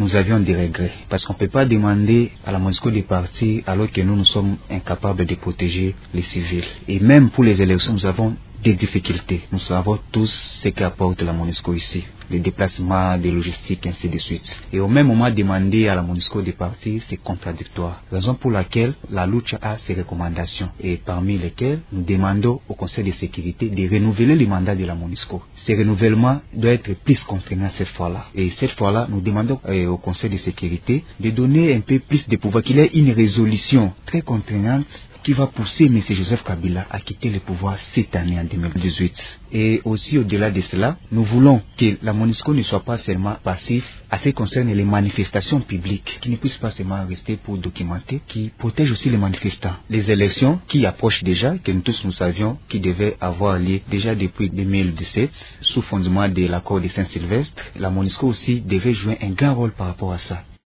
nous avions des regrets. Parce qu'on ne peut pas demander à la MONUSCO de partir alors que nous sommes incapables de protéger les civils. Et même pour les élections, nous avons des difficultés. Nous savons tous ce qu'apporte la MONUSCO ici. Les déplacements, des logistiques, ainsi de suite. Et au même moment, demander à la MONUSCO de partir, c'est contradictoire. Raison pour laquelle la lutte a ses recommandations. Et parmi lesquelles, nous demandons au Conseil de sécurité de renouveler le mandat de la MONUSCO. Ce renouvellement doit être plus contraignant cette fois-là. Et cette fois-là, nous demandons au Conseil de sécurité de donner un peu plus de pouvoir, qu'il ait une résolution très contraignante qui va pousser M. Joseph Kabila à quitter le pouvoir cette année en 2018. Et aussi au-delà de cela, nous voulons que la MONUSCO ne soit pas seulement passif à ce qui concerne les manifestations publiques, qui ne puisse pas seulement rester pour documenter, qui protège aussi les manifestants. Les élections qui approchent déjà, que nous tous nous savions, qui devaient avoir lieu déjà depuis 2017, sous fondement de l'accord de Saint-Sylvestre, la MONUSCO aussi devait jouer un grand rôle par rapport à ça.